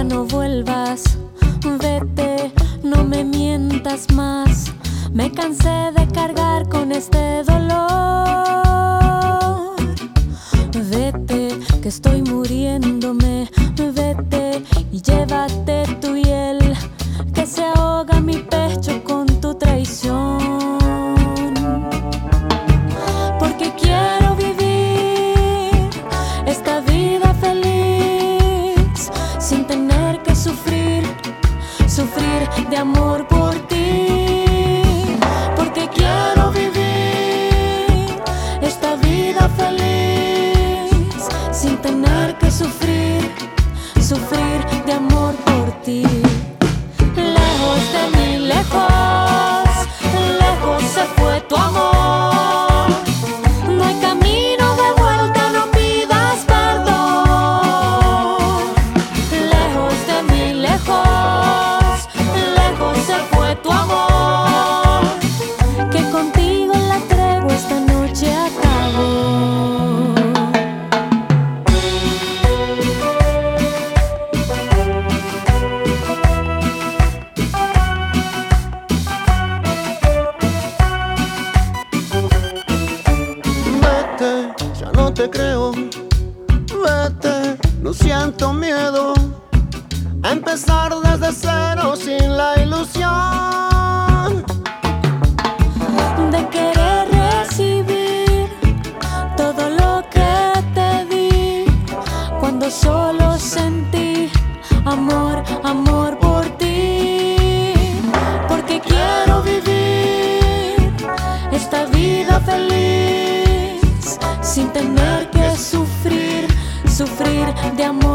no vuelvas, vete, no me mientas más. Me cansé de cargar con este dolor. Vete, que estoy muriéndome. Vete y llévate tu hiel, que se ahoga mi pecho con tu traición. Porque quiero vivir esta vida feliz sin tener que sufrir de amor por ti. Porque quiero vivir esta vida feliz sin tener que sufrir de amor por ti. Lejos de mí, lejos se fue tu amor. No hay camino de vuelta, no pidas perdón. Lejos de mí, lejos se fue tu amor. Que contigo la tregua esta noche acabó. Ya no te creo, vete, no siento miedo a empezar desde cero sin la ilusión de querer recibir todo lo que te di, cuando solo sentí amor por ti. Porque quiero vivir esta vida feliz sin tener que sufrir de amor